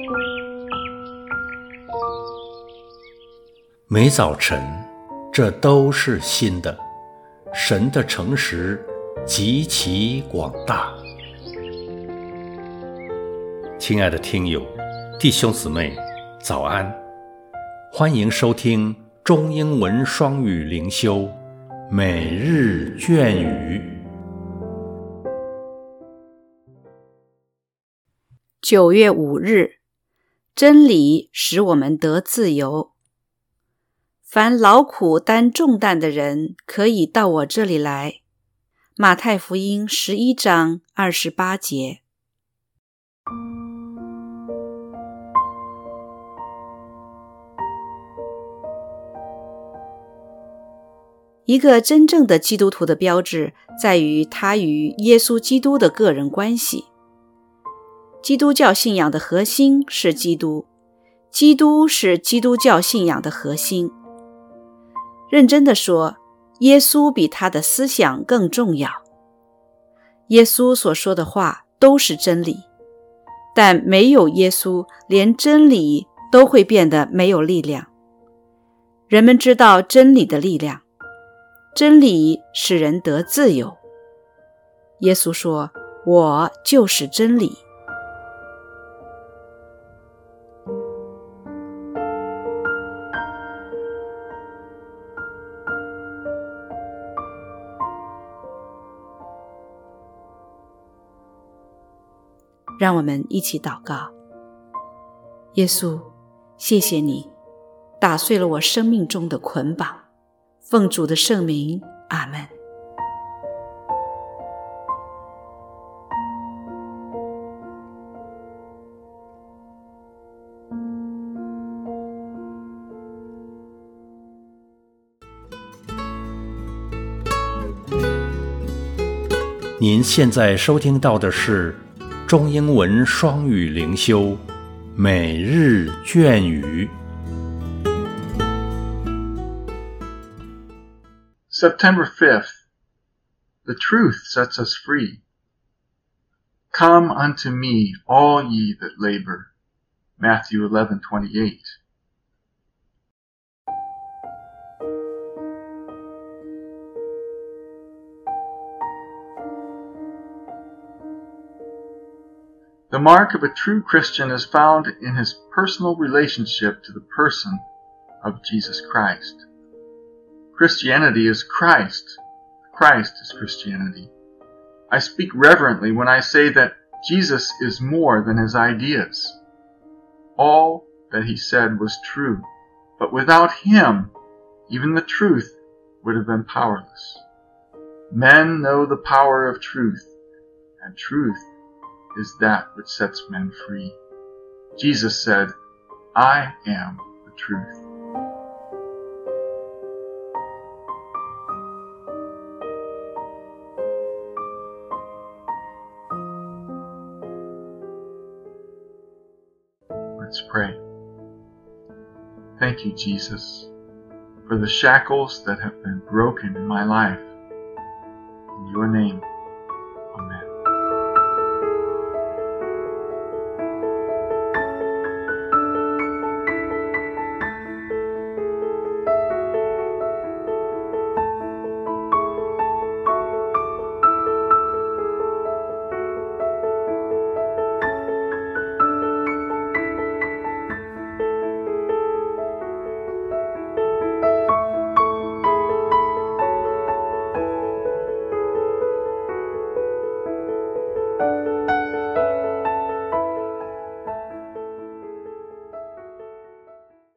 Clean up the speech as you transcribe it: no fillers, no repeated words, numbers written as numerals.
每早晨，这都是新的。神的诚实极其广大。亲爱的听友、弟兄姊妹，早安！欢迎收听中英文双语灵修每日隽语。 9月5日，真理使我们得自由。凡劳苦担重担的人，可以到我这里来。马太福音11章28节。一个真正的基督徒的标志，在于他与耶稣基督的个人关系。基督教信仰的核心是基督，基督是基督教信仰的核心。认真地说，耶稣比他的思想更重要。耶稣所说的话都是真理，但没有耶稣，连真理都会变得没有力量。人们知道真理的力量，真理使人得自由。耶稣说：“我就是真理。”让我们一起祷告。耶稣，谢谢你打碎了我生命中的捆绑。奉主的圣名，阿们。 您现在收听到的是中英文双语灵修每日隽语。 September 5th. The truth sets us free. Come unto me, all ye that labor. Matthew 11:28. The mark of a true Christian is found in his personal relationship to the person of Jesus Christ. Christianity is Christ. Christ is Christianity. I speak reverently when I say that Jesus is more than his ideas. All that he said was true, but without him, even the truth would have been powerless. Men know the power of truth, and truth is that which sets men free. Jesus said, I am the truth. Let's pray. Thank you, Jesus, for the shackles that have been broken in my life. In your name,